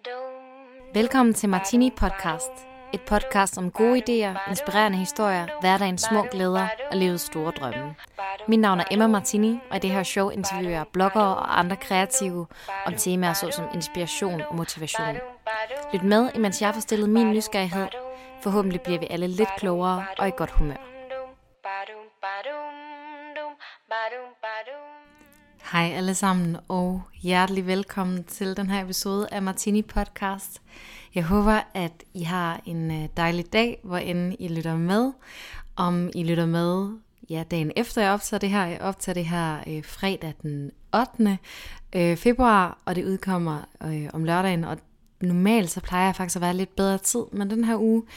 Velkommen til Martini Podcast. Et podcast om gode idéer, inspirerende historier, hverdagens små glæder og livets store drømme. Mit navn er Emma Martini, og i det her show interviewer jeg bloggere og andre kreative om temaer såsom inspiration og motivation. Lyt med, imens jeg får stillet min nysgerrighed. Forhåbentlig bliver vi alle lidt klogere og i godt humør. Hej alle sammen, og hjertelig velkommen til den her episode af Martini Podcast. Jeg håber, at I har en dejlig dag, hvor end I lytter med. Om I lytter med dagen efter jeg optager det her. Jeg optager det her fredag den 8. februar, og det udkommer om lørdagen. Og normalt så plejer jeg faktisk at være lidt bedre tid, men den her uge,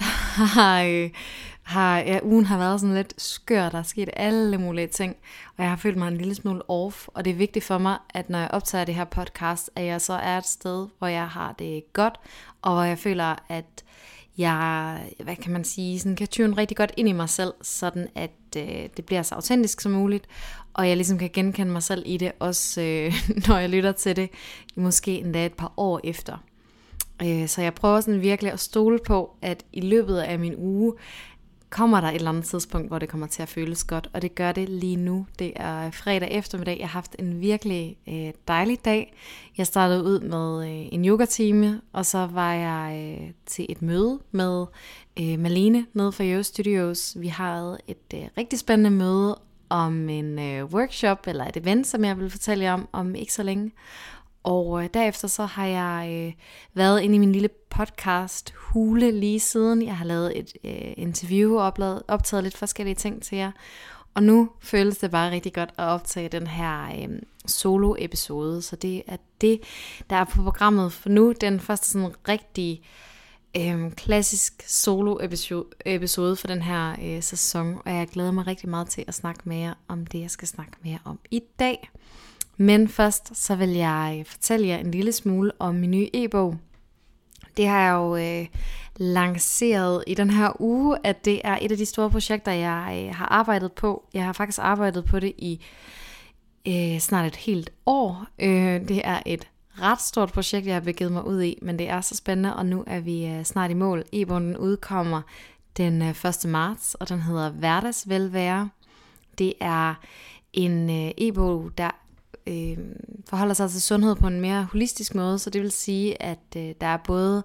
ugen har været sådan lidt skør. Der er sket alle mulige ting, og jeg har følt mig en lille smule off. Og det er vigtigt for mig, at når jeg optager det her podcast, at jeg så er et sted, hvor jeg har det godt, og hvor jeg føler, at jeg, sådan kan tune rigtig godt ind i mig selv, sådan at det bliver så autentisk som muligt, og jeg ligesom kan genkende mig selv i det, også når jeg lytter til det, måske endda et par år efter. Så jeg prøver sådan virkelig at stole på, at i løbet af min uge, kommer der et eller andet tidspunkt, hvor det kommer til at føles godt, og det gør det lige nu. Det er fredag eftermiddag. Jeg har haft en virkelig dejlig dag. Jeg startede ud med en yogatime, og så var jeg til et møde med Malene nede fra Yo Studios. Vi havde et rigtig spændende møde om en workshop, eller et event, som jeg vil fortælle jer om ikke så længe. Og derefter så har jeg været inde i min lille podcast hule lige siden. Jeg har lavet et interview og optaget lidt forskellige ting til jer. Og nu føles det bare rigtig godt at optage den her solo episode. Så det er det, der er på programmet for nu. Den første sådan rigtig klassisk solo episode for den her sæson. Og jeg glæder mig rigtig meget til at snakke mere om det, jeg skal snakke mere om i dag. Men først så vil jeg fortælle jer en lille smule om min nye e-bog. Det har jeg jo lanceret i den her uge, at det er et af de store projekter, jeg har arbejdet på. Jeg har faktisk arbejdet på det i snart et helt år. Det er et ret stort projekt, jeg har begivet mig ud i, men det er så spændende, og nu er vi snart i mål. E-bogen udkommer den 1. marts, og den hedder Hverdagsvelvære. Det er en e-bog, der forholder sig til sundhed på en mere holistisk måde, så det vil sige, at der er både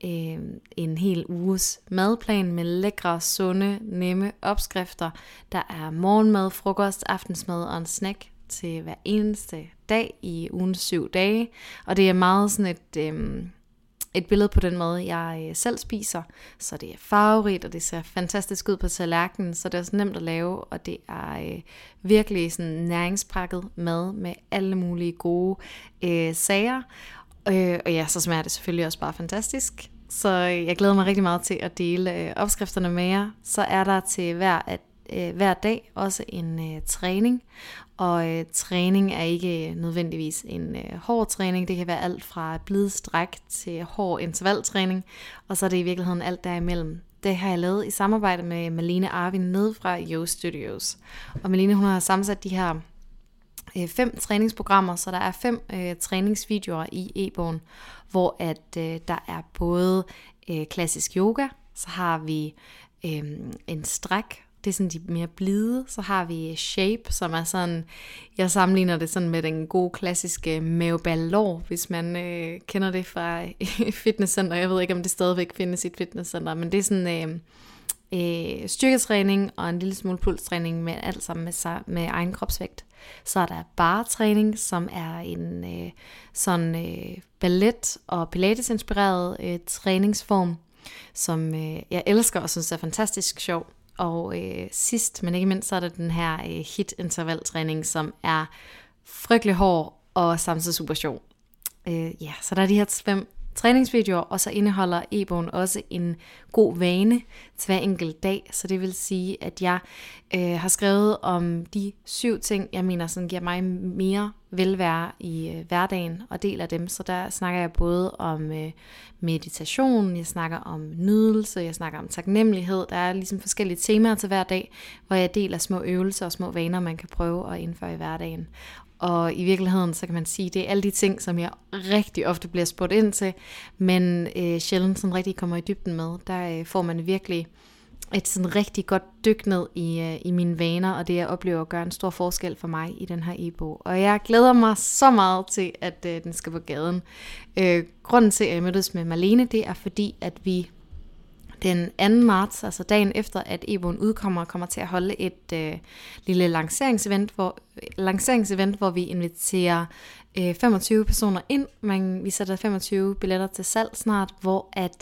en hel uges madplan med lækre, sunde, nemme opskrifter. Der er morgenmad, frokost, aftensmad og en snack til hver eneste dag i ugens 7 dage, og det er meget sådan et billede på den måde, jeg selv spiser, så det er farverigt, og det ser fantastisk ud på tallerkenen, så det er også nemt at lave, og det er virkelig sådan næringspakket mad med alle mulige gode sager, og ja, så smager det selvfølgelig også bare fantastisk, så jeg glæder mig rigtig meget til at dele opskrifterne med jer. Så er der til hver dag også en træning, og træning er ikke nødvendigvis en hård træning. Det kan være alt fra blidstræk til hård intervaltræning, og så er det i virkeligheden alt derimellem. Det har jeg lavet i samarbejde med Malene Arvin nede fra Yo Studios. Og Malene, hun har sammensat de her 5 træningsprogrammer, så der er 5 træningsvideoer i e-bogen, hvor at der er både klassisk yoga, så har vi en stræk. Det er sådan de mere blide. Så har vi shape, som er sådan, jeg sammenligner det sådan med den gode klassiske maveballår, hvis man kender det fra fitnesscenter. Jeg ved ikke, om det stadigvæk findes i et fitnesscenter, men det er sådan styrketræning og en lille smule pulstræning, med alt sammen med egen kropsvægt. Så er der barretræning, som er en ballet- og pilates-inspireret træningsform, som jeg elsker og synes er fantastisk sjov. Og sidst, men ikke mindst, så er der den her HIIT-intervaltræning, som er frygtelig hård og samtidig super sjov. Så der er de her 5 træningsvideoer, og så indeholder e-bogen også en god vane til hver enkelt dag. Så det vil sige, at jeg har skrevet om de 7 ting, jeg mener sådan giver mig mere velvære i hverdagen, og deler dem. Så der snakker jeg både om meditation, jeg snakker om nydelse, jeg snakker om taknemmelighed. Der er ligesom forskellige temaer til hver dag, hvor jeg deler små øvelser og små vaner, man kan prøve at indføre i hverdagen. Og i virkeligheden, så kan man sige, det er alle de ting, som jeg rigtig ofte bliver spurgt ind til, men sjældent sådan rigtig kommer i dybden med. Der får man virkelig et sådan rigtig godt dyk ned i mine vaner, og det jeg oplever gør en stor forskel for mig i den her e-bog. Og jeg glæder mig så meget til, at den skal på gaden. Grunden til, at jeg mødtes med Marlene, det er fordi, at vi den 2. marts, altså dagen efter, at e-bogen udkommer, kommer til at holde et lille lanceringsevent, hvor vi inviterer 25 personer ind. Vi sætter 25 billetter til salg snart, hvor at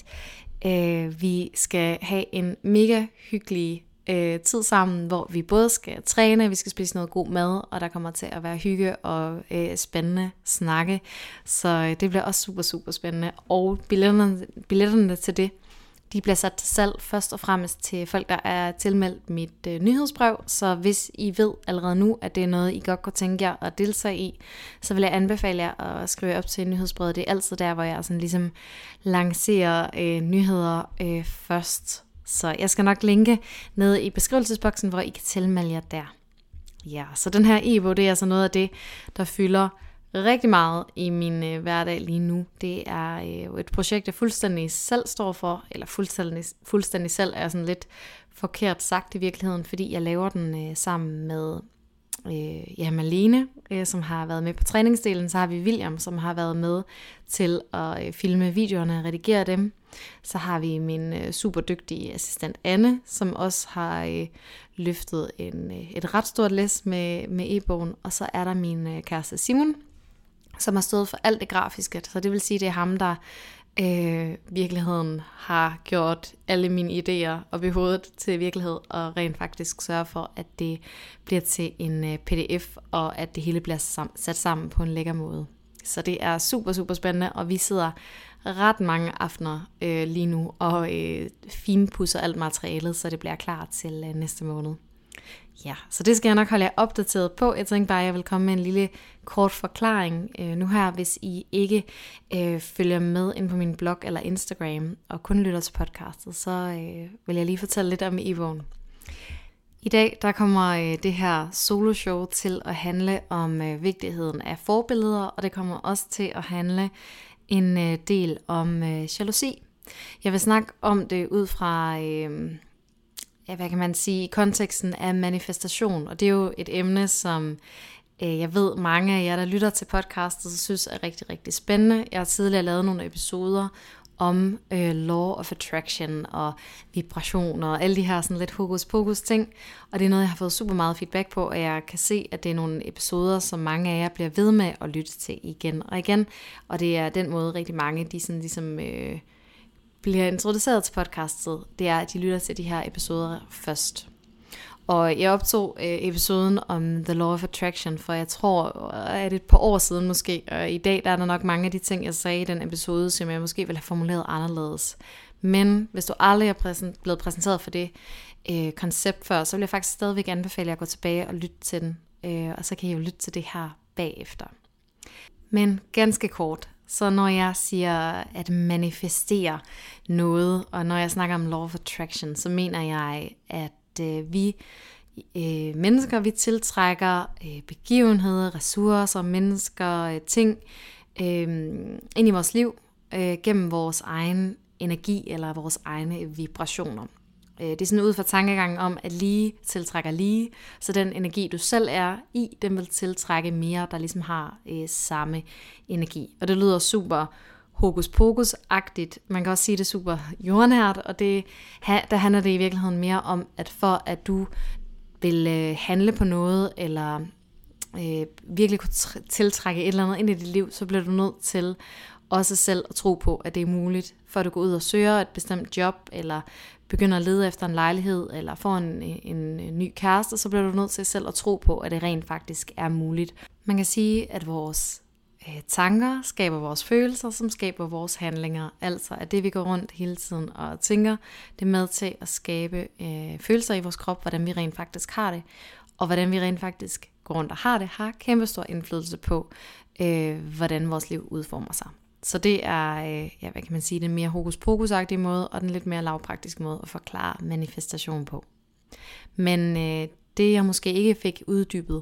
vi skal have en mega hyggelig tid sammen, hvor vi både skal træne, vi skal spise noget god mad, og der kommer til at være hygge og spændende snakke. Så det bliver også super, super spændende. Og billetterne til det, de bliver sat til salg først og fremmest til folk, der er tilmeldt mit nyhedsbrev. Så hvis I ved allerede nu, at det er noget, I godt kunne tænke jer at deltage i, så vil jeg anbefale jer at skrive op til nyhedsbrevet. Det er altid der, hvor jeg sådan ligesom lancerer nyheder først. Så jeg skal nok linke nede i beskrivelsesboksen, hvor I kan tilmelde jer der. Ja, så den her e-bog, det er altså noget af det, der fylder rigtig meget i min hverdag lige nu. Det er jo et projekt, jeg fuldstændig selv står for, eller fuldstændig selv er sådan lidt forkert sagt i virkeligheden, fordi jeg laver den sammen med Marlene, som har været med på træningsdelen. Så har vi William, som har været med til at filme videoerne og redigere dem. Så har vi min super dygtige assistent Anne, som også har løftet et ret stort læs med e-bogen. Og så er der min kæreste Simon, som har stået for alt det grafiske. Så det vil sige, det er ham, der virkeligheden har gjort alle mine idéer op i hovedet til virkelighed, og rent faktisk sørge for, at det bliver til en pdf, og at det hele bliver sat sammen på en lækker måde. Så det er super, super spændende, og vi sidder ret mange aftener lige nu, og finpudser alt materialet, så det bliver klar til næste måned. Ja, så det skal jeg nok holde jer opdateret på. Jeg tænkte bare, at jeg vil komme med en lille kort forklaring nu her, hvis I ikke følger med ind på min blog eller Instagram, og kun lytter til podcastet, så vil jeg lige fortælle lidt om e-bogen. I dag der kommer det her soloshow til at handle om vigtigheden af forbilleder, og det kommer også til at handle en del om jalousi. Jeg vil snakke om det ud fra hvad kan man sige, i konteksten af manifestation, og det er jo et emne, som jeg ved mange af jer, der lytter til podcastet, så synes er rigtig, rigtig spændende. Jeg har tidligere lavet nogle episoder om law of attraction og vibrationer og alle de her sådan lidt hokus pokus ting, og det er noget, jeg har fået super meget feedback på, og jeg kan se, at det er nogle episoder, som mange af jer bliver ved med at lytte til igen og igen, og det er den måde rigtig mange, de sådan ligesom bliver introduceret til podcastet, det er, at de lytter til de her episoder først. Og jeg optog episoden om The Law of Attraction, for jeg tror, at det et par år siden måske, og i dag der er der nok mange af de ting, jeg sagde i den episode, som jeg måske ville have formuleret anderledes. Men hvis du aldrig er blevet præsenteret for det koncept før, så vil jeg faktisk stadigvæk anbefale jer at gå tilbage og lytte til den, og så kan I jo lytte til det her bagefter. Men ganske kort, så når jeg siger at manifestere noget, og når jeg snakker om Law of Attraction, så mener jeg, at vi mennesker, vi tiltrækker begivenheder, ressourcer, mennesker, ting ind i vores liv gennem vores egen energi eller vores egne vibrationer. Det er sådan ud fra tankegangen om, at lige tiltrækker lige, så den energi, du selv er i, den vil tiltrække mere, der ligesom har samme energi. Og det lyder super hokus pokus-agtigt. Man kan også sige det super jordnært, og der handler det i virkeligheden mere om, at for at du vil handle på noget, eller virkelig kunne tiltrække et eller andet ind i dit liv, så bliver du nødt til også selv at tro på, at det er muligt, før du går ud og søger et bestemt job, eller begynder at lede efter en lejlighed, eller får en ny kæreste, så bliver du nødt til selv at tro på, at det rent faktisk er muligt. Man kan sige, at vores tanker skaber vores følelser, som skaber vores handlinger. Altså at det, vi går rundt hele tiden og tænker, det er med til at skabe følelser i vores krop, hvordan vi rent faktisk har det. Og hvordan vi rent faktisk går rundt og har det, har kæmpe stor indflydelse på, hvordan vores liv udformer sig. Så det er, hvad kan man sige, den mere hokus pokus-agtige måde, og den lidt mere lavpraktiske måde at forklare manifestation på. Men det jeg måske ikke fik uddybet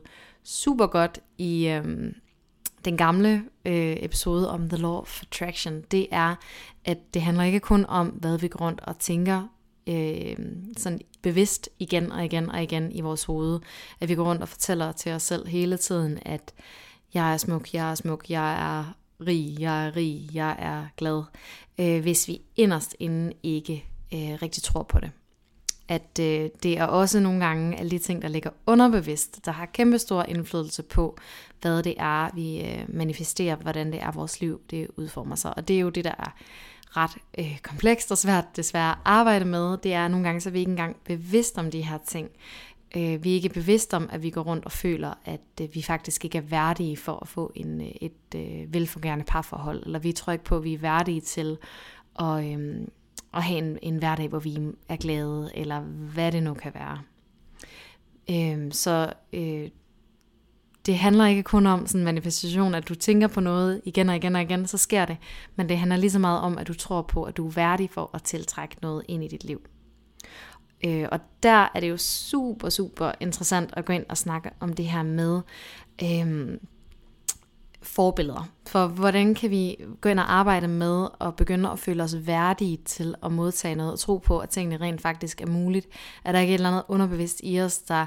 super godt i den gamle episode om The Law of Attraction, det er, at det handler ikke kun om, hvad vi går rundt og tænker sådan bevidst igen og igen og igen i vores hoved, at vi går rundt og fortæller til os selv hele tiden, at jeg er smuk, jeg er smuk, jeg er rig, jeg er glad, hvis vi inderst inde ikke rigtig tror på det. At det er også nogle gange alle de ting, der ligger underbevidst, der har kæmpe stor indflydelse på, hvad det er, vi manifesterer, hvordan det er, vores liv det udformer sig. Og det er jo det, der er ret komplekst og svært desværre at arbejde med. Det er nogle gange, så vi ikke engang bevidst om de her ting. Vi er ikke bevidst om, at vi går rundt og føler, at vi faktisk ikke er værdige for at få et velfungerende parforhold. Eller vi tror ikke på, at vi er værdige til at have en hverdag, hvor vi er glade, eller hvad det nu kan være. Det handler ikke kun om sådan en manifestation, at du tænker på noget igen og igen og igen, så sker det. Men det handler lige så meget om, at du tror på, at du er værdig for at tiltrække noget ind i dit liv. Og der er det jo super, super interessant at gå ind og snakke om det her med forbilleder. For hvordan kan vi gå ind og arbejde med at begynde at føle os værdige til at modtage noget og tro på, at tingene rent faktisk er muligt. Er der ikke et eller andet underbevidst i os, der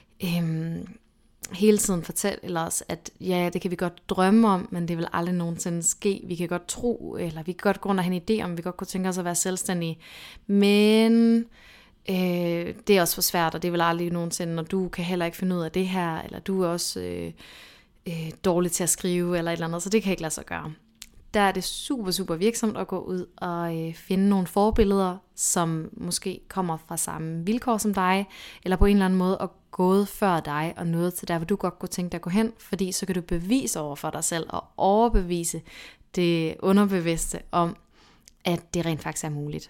hele tiden fortæller os, at ja, det kan vi godt drømme om, men det vil aldrig nogensinde ske. Vi kan godt tro, eller vi kan godt gå rundt og have en idé om, vi godt kunne tænke os at være selvstændige, men det er også for svært, og det vil aldrig nogensinde, og du kan heller ikke finde ud af det her, eller du er også dårlig til at skrive, eller et eller andet, så det kan ikke lade sig gøre. Der er det super, super virksomt at gå ud og finde nogle forbilleder, som måske kommer fra samme vilkår som dig, eller på en eller anden måde er gået før dig, og noget til der, hvor du godt kunne tænke dig at gå hen, fordi så kan du bevise over for dig selv, og overbevise det underbevidste om, at det rent faktisk er muligt.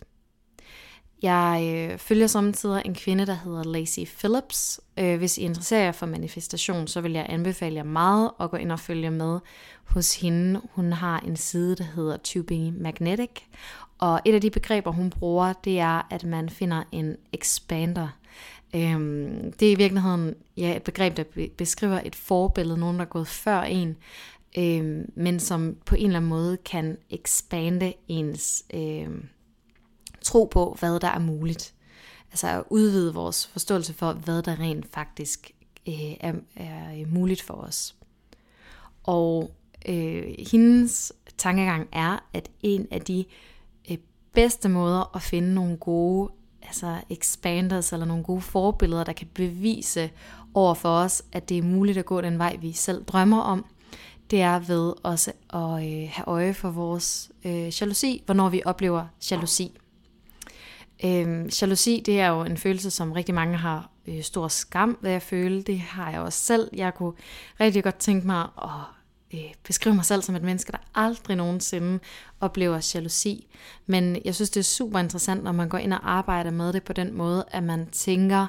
Jeg følger samtidig en kvinde, der hedder Lacy Phillips. Hvis I interesserer jer for manifestation, så vil jeg anbefale jer meget at gå ind og følge med hos hende. Hun har en side, der hedder To Be Magnetic. Og et af de begreber, hun bruger, det er, at man finder en expander. Det er i virkeligheden et begreb, der beskriver et forbillede, nogen der er gået før en, men som på en eller anden måde kan expande ens tro på, hvad der er muligt. Altså at udvide vores forståelse for, hvad der rent faktisk er muligt for os. Og hendes tankegang er, at en af de bedste måder at finde nogle gode expanders, eller nogle gode forbilleder, der kan bevise over for os, at det er muligt at gå den vej, vi selv drømmer om, det er ved også at have øje for vores jalousi, hvornår vi oplever jalousi. Jalousi, det er jo en følelse, som rigtig mange har stor skam ved at føle. Det har jeg også selv. Jeg kunne rigtig godt tænke mig at beskrive mig selv som et menneske, der aldrig nogensinde oplever jalousi. Men jeg synes, det er super interessant, når man går ind og arbejder med det på den måde, at man tænker,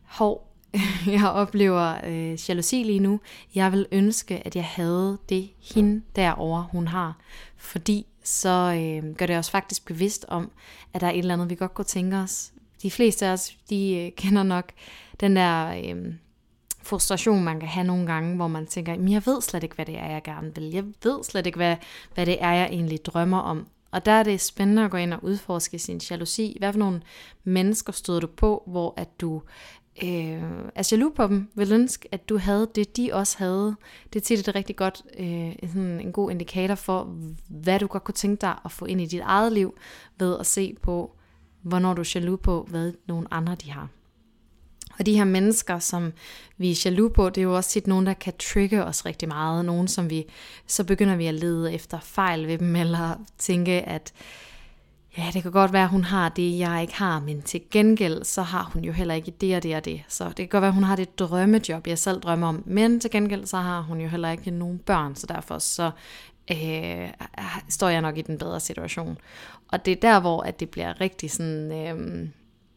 jeg oplever jalousi lige nu. Jeg vil ønske, at jeg havde det hende derovre, hun har. Fordi så gør det os faktisk bevidst om, at der er et eller andet, vi godt kunne tænke os. De fleste af os, de kender nok den der frustration, man kan have nogle gange, hvor man tænker, men jeg ved slet ikke, hvad det er, jeg gerne vil. Jeg ved slet ikke, hvad det er, jeg egentlig drømmer om. Og der er det spændende at gå ind og udforske sin jalousi. Hvad for nogle mennesker støder du på, hvor at du er jaloux på dem, vil ønske, at du havde det, de også havde. Det er tit et rigtig godt, en god indikator for, hvad du godt kunne tænke dig at få ind i dit eget liv, ved at se på, hvornår du er jaloux på, hvad nogle andre de har. Og de her mennesker, som vi er jaloux på, det er jo også tit nogen, der kan trigge os rigtig meget. Nogen, som så begynder vi at lede efter fejl ved dem, eller tænke, at ja, det kan godt være, at hun har det, jeg ikke har, men til gengæld, så har hun jo heller ikke det og det og det. Så det kan godt være, at hun har det drømmejob, jeg selv drømmer om, men til gengæld, så har hun jo heller ikke nogen børn, så derfor så står jeg nok i den bedre situation. Og det er der, hvor at det bliver rigtig sådan,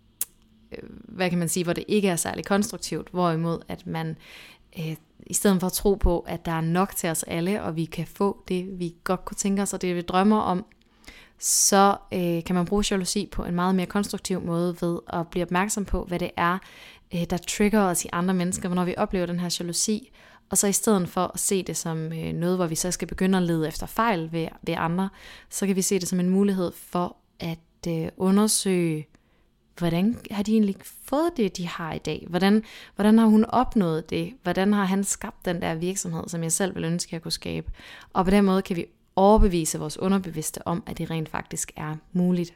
hvad kan man sige, hvor det ikke er særlig konstruktivt, hvorimod at man i stedet for at tro på, at der er nok til os alle, og vi kan få det, vi godt kunne tænke os, og det vi drømmer om, så kan man bruge jalousi på en meget mere konstruktiv måde ved at blive opmærksom på, hvad det er, der trigger os i andre mennesker, når vi oplever den her jalousi, Og så i stedet for at se det som noget, hvor vi så skal begynde at lede efter fejl ved andre, så kan vi se det som en mulighed for at undersøge, hvordan har de egentlig fået det, de har i dag? Hvordan har hun opnået det? Hvordan har han skabt den der virksomhed, som jeg selv vil ønske, at jeg kunne skabe? Og på den måde kan vi overbevise vores underbevidste om, at det rent faktisk er muligt.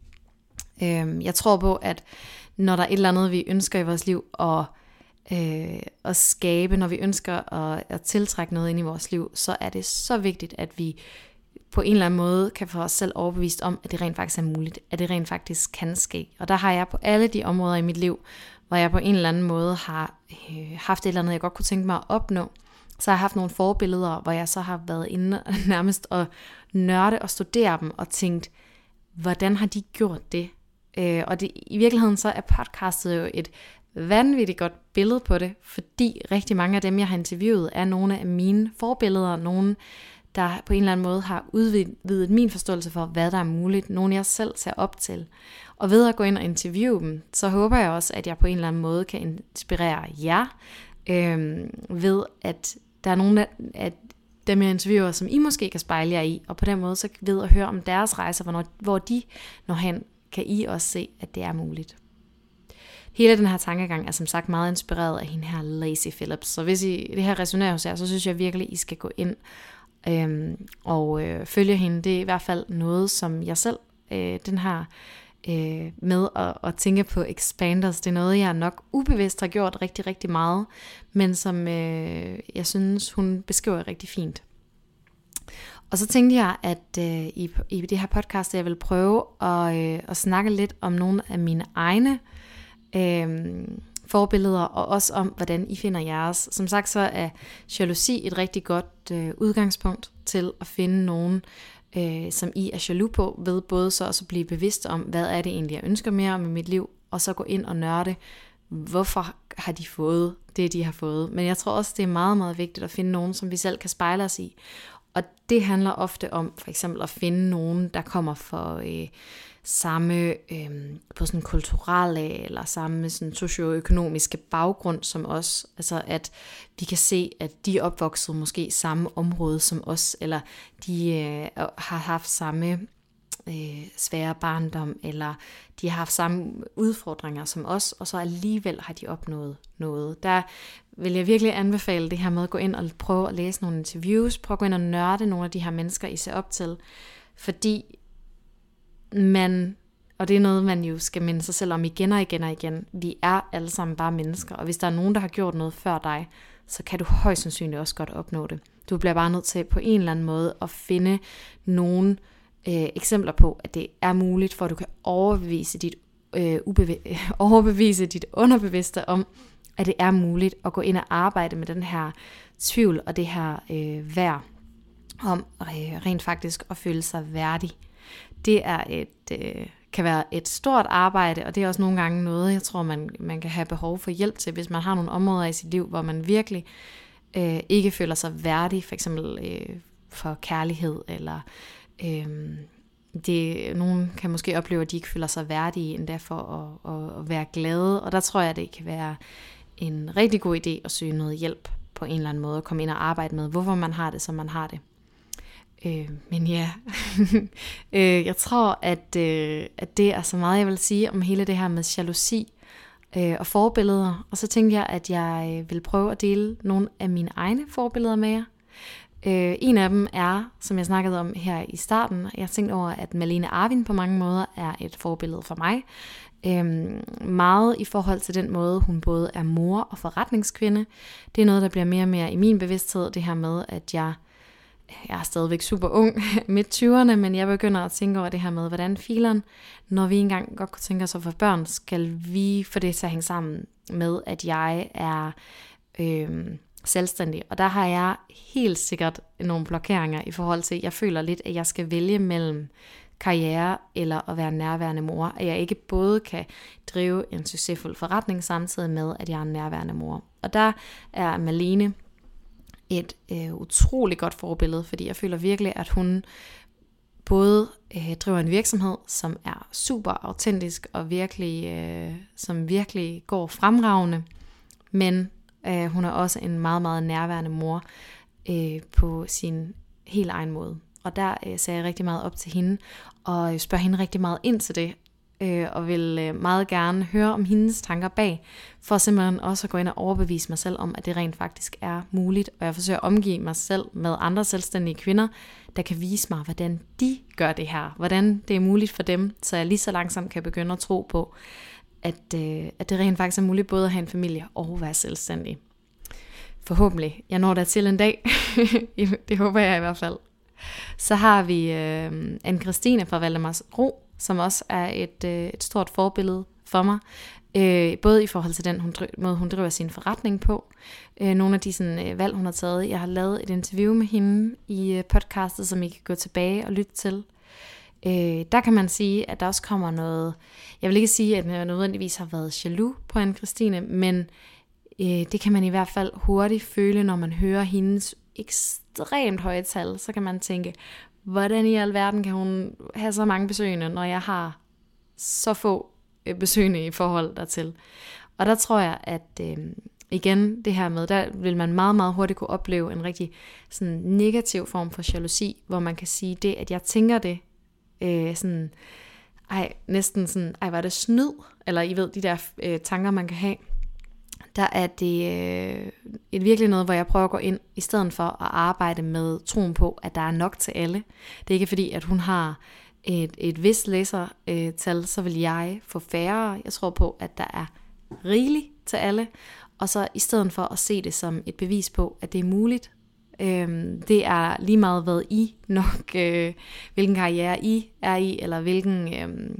Jeg tror på, at når der er et eller andet, vi ønsker i vores liv at skabe, når vi ønsker at tiltrække noget ind i vores liv, så er det så vigtigt, at vi på en eller anden måde kan få os selv overbevist om, at det rent faktisk er muligt, at det rent faktisk kan ske. Og der har jeg på alle de områder i mit liv, hvor jeg på en eller anden måde har haft et eller andet, jeg godt kunne tænke mig at opnå, så har jeg haft nogle forbilleder, hvor jeg så har været inde nærmest og nørde og studere dem og tænkt, hvordan har de gjort det? Og det, i virkeligheden så er podcastet jo et vanvittigt godt billede på det, fordi rigtig mange af dem, jeg har interviewet, er nogle af mine forbilleder, nogen, der på en eller anden måde har udvidet min forståelse for, hvad der er muligt, nogen jeg selv ser op til. Og ved at gå ind og interviewe dem, så håber jeg også, at jeg på en eller anden måde kan inspirere jer, ved at der er nogle af dem, jeg interviewer, som I måske kan spejle jer i, og på den måde så ved at høre om deres rejser, hvor de når hen, kan I også se, at det er muligt. Hele den her tankegang er som sagt meget inspireret af hende her Lacy Phillips, så hvis det her resonerer hos jer, så synes jeg virkelig, I skal gå ind og følge hende. Det er i hvert fald noget, som jeg selv, den her med at tænke på expanders, det er noget, jeg nok ubevidst har gjort rigtig, rigtig meget, men som jeg synes, hun beskriver rigtig fint. Og så tænkte jeg, at i det her podcast, jeg vil prøve at snakke lidt om nogle af mine egne forbilleder, og også om, hvordan I finder jeres. Som sagt, så er jalousi et rigtig godt udgangspunkt til at finde nogen, som I er jaloux på, ved både så også at blive bevidst om, hvad er det egentlig, jeg ønsker mere om i mit liv, og så gå ind og nørde, hvorfor har de fået det, de har fået. Men jeg tror også, det er meget, meget vigtigt at finde nogen, som vi selv kan spejle os i. Og det handler ofte om for eksempel at finde nogen, der kommer for samme på sådan kulturelle eller samme sådan socioøkonomiske baggrund som os. Altså at vi kan se, at de er opvokset måske i samme område som os, eller de har haft samme svære barndom, eller de har haft samme udfordringer som os, og så alligevel har de opnået noget. Der vil jeg virkelig anbefale det her med at gå ind og prøve at læse nogle interviews, prøve at gå ind og nørde nogle af de her mennesker, I ser op til, fordi og det er noget, man jo skal minde sig selv om igen og igen og igen, vi er alle sammen bare mennesker, og hvis der er nogen, der har gjort noget før dig, så kan du højst sandsynligt også godt opnå det. Du bliver bare nødt til på en eller anden måde at finde nogle eksempler på, at det er muligt, for at du kan overbevise dit underbevidste om, at det er muligt at gå ind og arbejde med den her tvivl og det her værd om rent faktisk at føle sig værdig. Det er kan være et stort arbejde, og det er også nogle gange noget, jeg tror, man kan have behov for hjælp til, hvis man har nogle områder i sit liv, hvor man virkelig ikke føler sig værdig, for eksempel for kærlighed, eller nogen kan måske opleve, at de ikke føler sig værdige endda for at være glade, og der tror jeg, det kan være en rigtig god idé at søge noget hjælp på en eller anden måde, og komme ind og arbejde med, hvorfor man har det, som man har det. Men ja, jeg tror, at det er så meget, jeg vil sige om hele det her med jalousi og forbilleder. Og så tænkte jeg, at jeg vil prøve at dele nogle af mine egne forbilleder med jer. En af dem er, som jeg snakkede om her i starten, jeg tænkte over, at Malene Arvin på mange måder er et forbillede for mig. Meget i forhold til den måde, hun både er mor og forretningskvinde. Det er noget, der bliver mere og mere i min bevidsthed, det her med, at jeg er stadigvæk super ung, midt 20'erne, men jeg begynder at tænke over det her med, hvordan fileren, når vi engang godt kunne tænke os at få børn, skal vi få det til at hænge sammen med, at jeg er selvstændig. Og der har jeg helt sikkert nogle blokeringer i forhold til, jeg føler lidt, at jeg skal vælge mellem karriere eller at være nærværende mor. At jeg ikke både kan drive en succesfuld forretning samtidig med, at jeg er en nærværende mor. Og der er Malene et utroligt godt forbillede, fordi jeg føler virkelig, at hun både driver en virksomhed, som er super autentisk og virkelig, som virkelig går fremragende, men Hun er også en meget, meget nærværende mor på sin helt egen måde. Og der ser jeg rigtig meget op til hende, og spørger hende rigtig meget ind til det, og vil meget gerne høre om hendes tanker bag, for simpelthen også at gå ind og overbevise mig selv om, at det rent faktisk er muligt, og jeg forsøger at omgive mig selv med andre selvstændige kvinder, der kan vise mig, hvordan de gør det her, hvordan det er muligt for dem, så jeg lige så langsomt kan begynde at tro på, at det rent faktisk er muligt både at have en familie og være selvstændig. Forhåbentlig. Jeg når der til en dag. Det håber jeg i hvert fald. Så har vi Anne-Kristine fra Valdemarsro, som også er et stort forbillede for mig. Både i forhold til den måde, hun driver sin forretning på. Nogle af de sådan, valg, hun har taget. Jeg har lavet et interview med hende i podcastet, som I kan gå tilbage og lytte til. Der kan man sige, at der også kommer noget. Jeg vil ikke sige, at jeg nødvendigvis har været jaloux på Anne-Kristine, men det kan man i hvert fald hurtigt føle, når man hører hendes ekstremt høje tal. Så kan man tænke, hvordan i alverden kan hun have så mange besøgende, når jeg har så få besøgende i forhold dertil. Og der tror jeg, at igen det her med, der vil man meget, meget hurtigt kunne opleve en rigtig sådan negativ form for jalousi, hvor man kan sige det, at jeg tænker det, sådan, næsten sådan, hvor er det snyd, eller I ved, de der tanker, man kan have. Der er det virkelig noget, hvor jeg prøver at gå ind, i stedet for at arbejde med troen på, at der er nok til alle. Det er ikke fordi, at hun har et vist læsertal, så vil jeg få færre. Jeg tror på, at der er rigeligt til alle. Og så i stedet for at se det som et bevis på, at det er muligt. Det er lige meget, hvad I nok, hvilken karriere I er i, eller hvilken...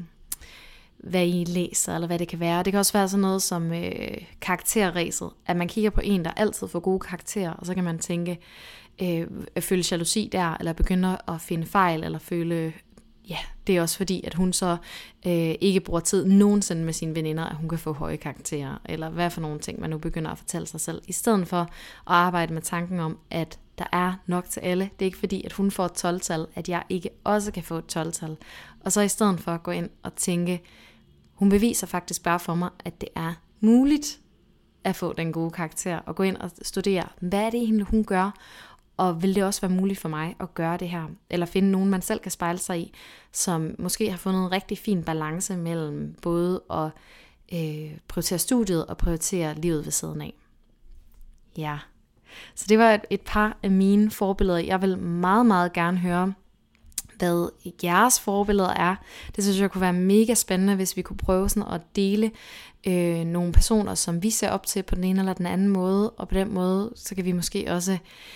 hvad I læser, eller hvad det kan være. Det kan også være sådan noget som karakterræset, at man kigger på en, der altid får gode karakterer, og så kan man tænke, føle jalousi der, eller begynde at finde fejl, eller føle, ja, det er også fordi, at hun så ikke bruger tid nogensinde med sine veninder, at hun kan få høje karakterer, eller hvad for nogle ting, man nu begynder at fortælle sig selv, i stedet for at arbejde med tanken om, at der er nok til alle. Det er ikke fordi, at hun får et 12-tal, at jeg ikke også kan få et 12-tal. Og så i stedet for at gå ind og tænke, hun beviser faktisk bare for mig, at det er muligt at få den gode karakter, og gå ind og studere, hvad er det egentlig, hun gør, og vil det også være muligt for mig at gøre det her, eller finde nogen, man selv kan spejle sig i, som måske har fundet en rigtig fin balance mellem både at prioritere studiet og prioritere livet ved siden af. Ja, så det var et par af mine forbilleder. Jeg vil meget, meget gerne høre, hvad jeres forbilleder er. Det synes jeg kunne være mega spændende, hvis vi kunne prøve sådan at dele nogle personer, som vi ser op til på den ene eller den anden måde, og på den måde, så kan vi måske også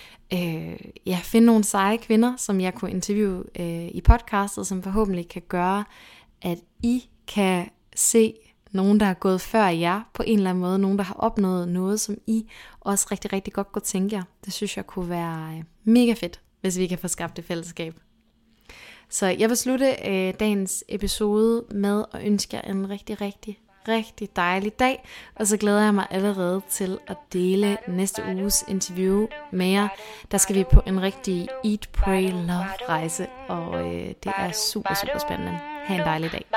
finde nogle seje kvinder, som jeg kunne interviewe i podcastet, som forhåbentlig kan gøre, at I kan se nogen, der er gået før jer på en eller anden måde, nogen, der har opnået noget, som I også rigtig, rigtig godt kunne tænke jer. Det synes jeg kunne være mega fedt, hvis vi kan få skabt et fællesskab. Så jeg vil slutte dagens episode med at ønske jer en rigtig, rigtig, rigtig dejlig dag. Og så glæder jeg mig allerede til at dele næste uges interview med jer. Der skal vi på en rigtig Eat, Pray, Love rejse. Og det er super, super spændende. Ha' en dejlig dag.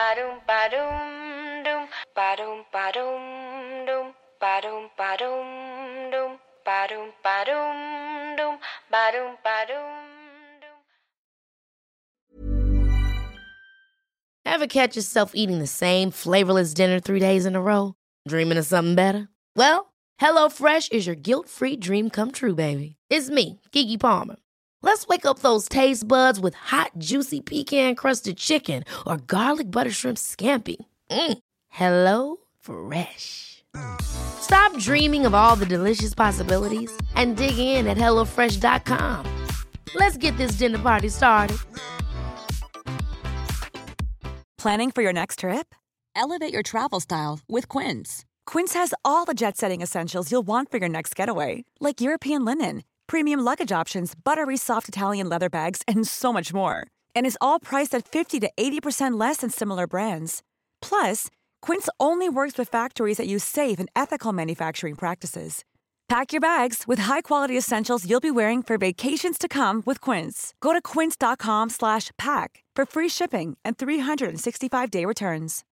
Ever catch yourself eating the same flavorless dinner 3 days in a row? Dreaming of something better? Well, HelloFresh is your guilt-free dream come true, baby. It's me, Keke Palmer. Let's wake up those taste buds with hot, juicy pecan-crusted chicken or garlic butter shrimp scampi. Hello Fresh. Stop dreaming of all the delicious possibilities and dig in at HelloFresh.com. Let's get this dinner party started. Planning for your next trip? Elevate your travel style with Quince. Quince has all the jet-setting essentials you'll want for your next getaway, like European linen, premium luggage options, buttery soft Italian leather bags, and so much more. And is all priced at 50 to 80% less than similar brands. Plus, Quince only works with factories that use safe and ethical manufacturing practices. Pack your bags with high-quality essentials you'll be wearing for vacations to come with Quince. Go to quince.com/pack for free shipping and 365-day returns.